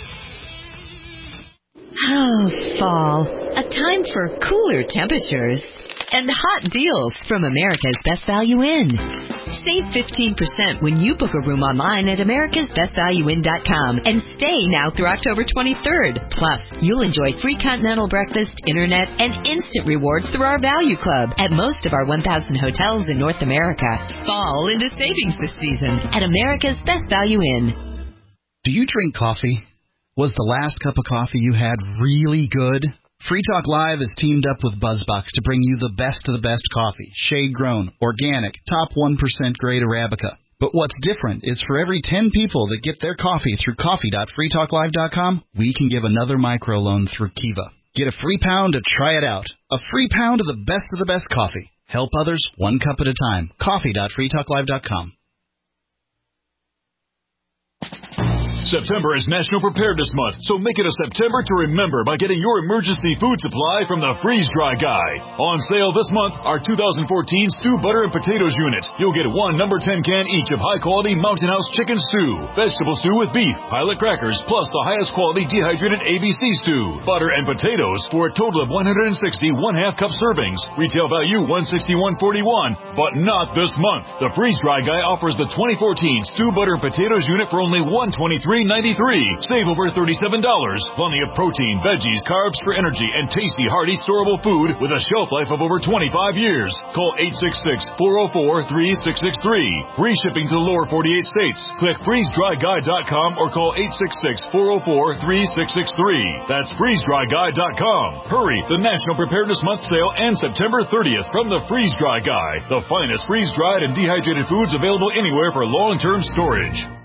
Oh, fall. A time for cooler temperatures and hot deals from America's Best Value Inn. Save 15% when you book a room online at americasbestvalueinn.com and stay now through October 23rd. Plus, you'll enjoy free continental breakfast, internet, and instant rewards through our Value Club at most of our 1,000 hotels in North America. Fall into savings this season at America's Best Value Inn. Do you drink coffee? Was the last cup of coffee you had really good? Free Talk Live is teamed up with BuzzBox to bring you the best of the best coffee, shade-grown, organic, top 1% grade Arabica. But what's different is for every 10 people that get their coffee through coffee.freetalklive.com, we can give another microloan through Kiva. Get a free pound to try it out. A free pound of the best coffee. Help others one cup at a time. Coffee.freetalklive.com. September is National Preparedness Month, so make it a September to remember by getting your emergency food supply from the Freeze Dry Guy. On sale this month, our 2014 Stew Butter and Potatoes unit. You'll get one number 10 can each of high-quality Mountain House chicken stew, vegetable stew with beef, pilot crackers, plus the highest quality dehydrated ABC stew, butter and potatoes for a total of 160 1/2 cup servings. Retail value $161.41, but not this month. The Freeze Dry Guy offers the 2014 Stew Butter and Potatoes unit for only $123.93. Save over $37. Plenty of protein, veggies, carbs for energy, and tasty, hearty, storable food with a shelf life of over 25 years. Call 866-404-3663. Free shipping to the lower 48 states. Click freezedryguy.com or call 866-404-3663. That's freezedryguy.com. Hurry! The National Preparedness Month sale ends September 30th from the Freeze Dry Guy. The finest freeze-dried and dehydrated foods available anywhere for long-term storage.